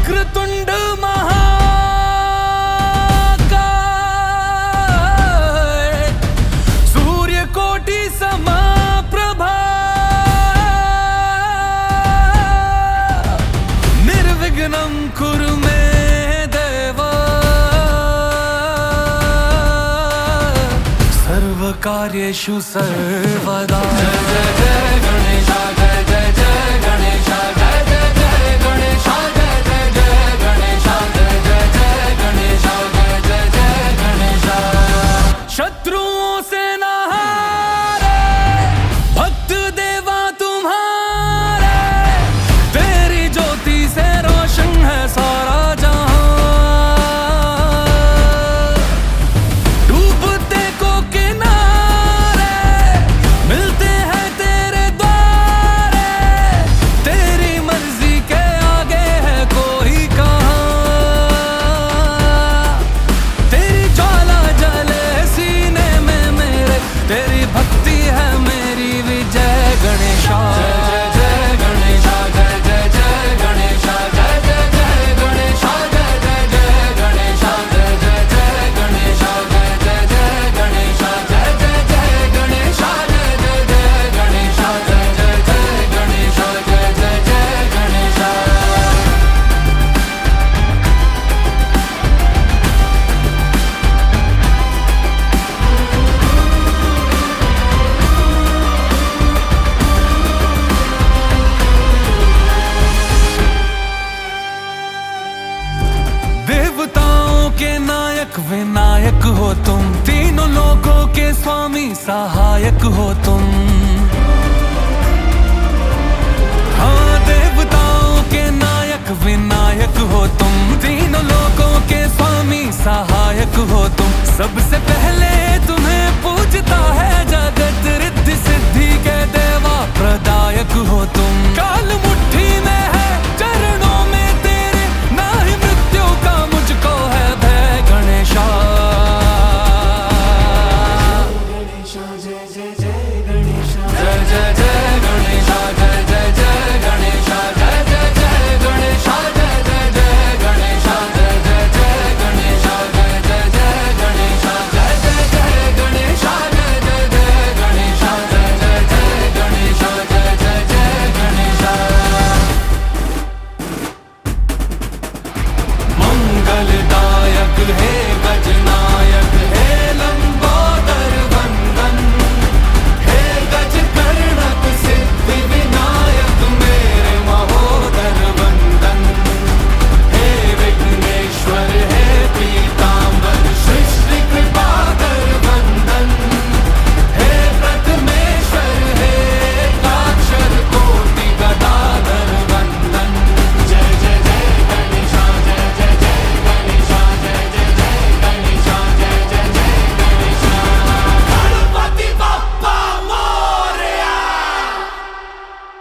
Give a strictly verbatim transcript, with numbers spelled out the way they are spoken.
वक्रतुंड महाकाय, सूर्यकोटि समप्रभा, निर्विघ्नं कुरु मे देव, सर्वकार्येषु सर्वदा। जय जय जय गणेशा, जय जय जय गणेशा, जय जय जय गणेशा, जय जय जय गणेशा, जय जय जय गणेशा, जय जय जय गणेशा। शत्रुओं से न हारे भक्त देवा तुम्हारे, तेरी ज्योति से रोशन है सारा जहां। डूबते को किनारे मिलते हैं तेरे द्वारे, तेरी मर्जी के आगे है कोई कहाँ। तेरी ज्वाला जले सीने में मेरे, तेरी भक्ति है मेरी विजय गणेशा। जय जय जय गणेशा, जय जय जय गणेशा, जय जय जय गणेशा, जय जय जय गणेशा, जय जय जय गणेशा, जय जय जय गणेशा, जय जय जय गणेशा, जय जय जय गणेशा, जय जय जय गणेशा, जय जय जय गणेशा। देवताओं के नायक विनायक हो तुम, तीनों लोगों के स्वामी सहायक हो तुम। हाँ, देवताओं के नायक विनायक हो तुम, तीनों लोगों के स्वामी सहायक हो तुम। सबसे पहले